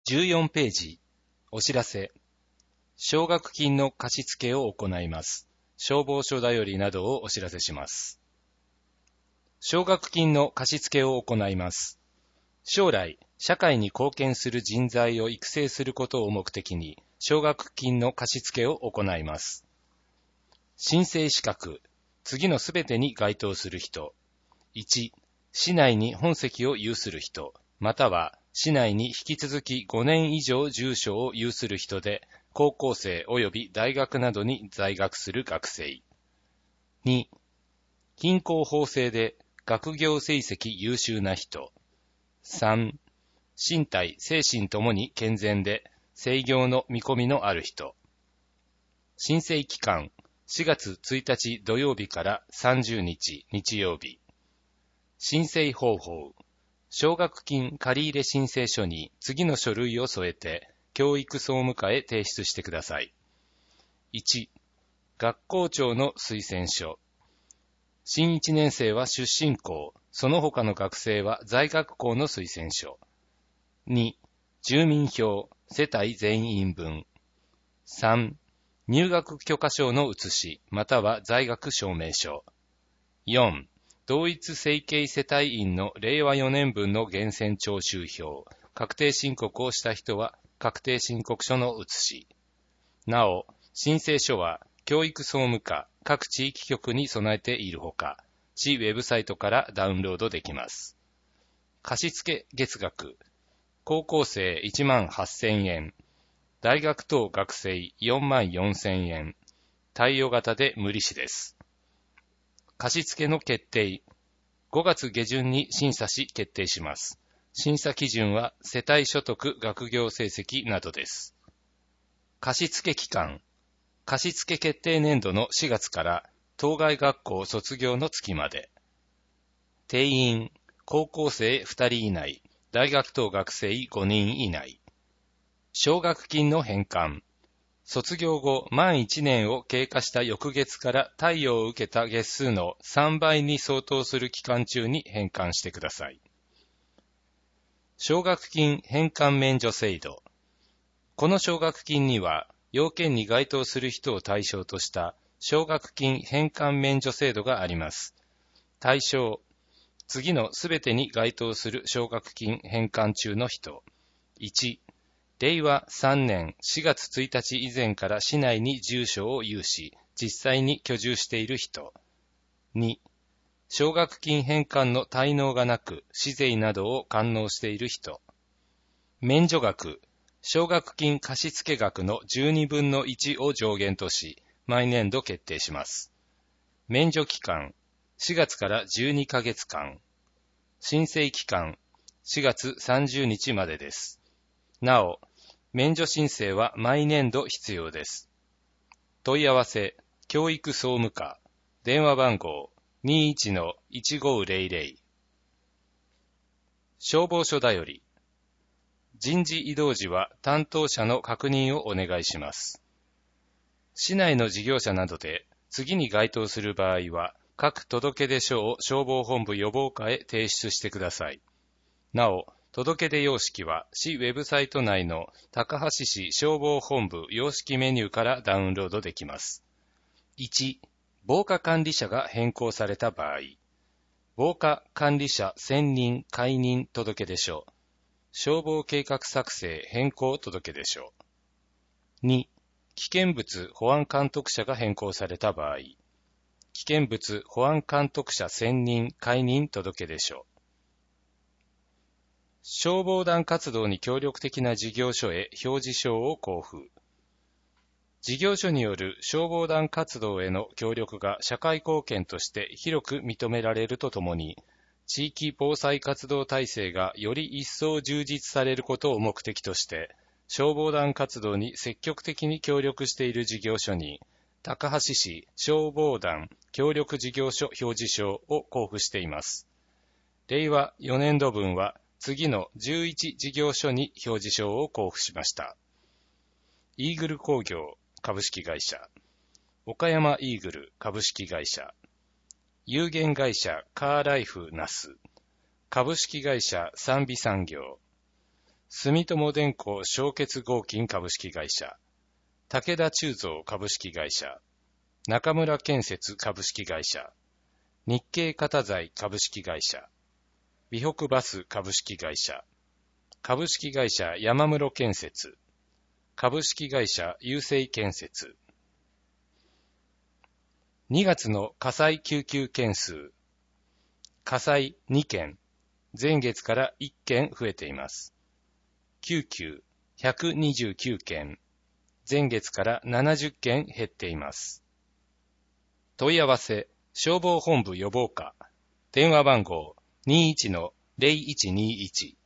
14ページ、お知らせ。奨学金の貸付を行います。消防署だよりなどをお知らせします。奨学金の貸付を行います。将来、社会に貢献する人材を育成することを目的に、奨学金の貸付を行います。申請資格、次のすべてに該当する人。1、市内に本籍を有する人、または市内に引き続き5年以上住所を有する人で、高校生及び大学などに在学する学生。2、品行法制で学業成績優秀な人。3、身体、精神ともに健全で制御の見込みのある人。申請期間、4月1日土曜日から30日日曜日。申請方法、奨学金借入申請書に次の書類を添えて、教育総務課へ提出してください。1、学校長の推薦書。新1年生は出身校、その他の学生は在学校の推薦書。2、住民票、世帯全員分。3、入学許可証の写し、または在学証明書。4、同一生計世帯員の令和4年分の源泉徴収票。確定申告をした人は確定申告書の写し。なお、申請書は教育総務課各地域局に備えているほか、市ウェブサイトからダウンロードできます。貸付月額、高校生18,000円、大学等学生44,000円、貸与型で無利子です。貸付の決定、5月下旬に審査し決定します。審査基準は世帯所得学業成績などです。貸付期間、貸付決定年度の4月から当該学校卒業の月まで。定員、高校生2人以内、大学等学生5人以内。奨学金の返還、卒業後満1年を経過した翌月から貸与を受けた月数の3倍に相当する期間中に返還してください。奨学金返還免除制度。この奨学金には、要件に該当する人を対象とした奨学金返還免除制度があります。対象、次のすべてに該当する奨学金返還中の人。1、令和3年4月1日以前から市内に住所を有し、実際に居住している人。2、奨学金返還の滞納がなく、市税などを完納している人。免除額、奨学金貸付額の12分の1を上限とし、毎年度決定します。免除期間、4月から12ヶ月間。申請期間、4月30日までです。なお、免除申請は毎年度必要です。問い合わせ、教育総務課、電話番号、21-1500。消防署だより。人事異動時は担当者の確認をお願いします。市内の事業者などで次に該当する場合は、各届出書を消防本部予防課へ提出してください。なお、届出様式は市ウェブサイト内の高梁市消防本部様式メニューからダウンロードできます。1、防火管理者が変更された場合、防火管理者選任解任届出書、消防計画作成変更届出書。2、危険物保安監督者が変更された場合、危険物保安監督者選任解任届出書。消防団活動に協力的な事業所へ表示書を交付。事業所による消防団活動への協力が社会貢献として広く認められるとともに、地域防災活動体制がより一層充実されることを目的として、消防団活動に積極的に協力している事業所に、高梁市消防団協力事業所表示書を交付しています。令和4年度分は次の11事業所に表示書を交付しました。イーグル工業株式会社、岡山イーグル株式会社、有限会社カーライフナス、株式会社賛美産業、 住友電工焼結合金株式会社、武田鋳造株式会社、中村建設株式会社、日経片材株式会社、美北バス株式会社、株式会社山室建設、株式会社郵政建設。2月の火災救急件数、火災2件、前月から1件増えています。救急129件、前月から70件減っています。問い合わせ、消防本部予防課、電話番号 21-0121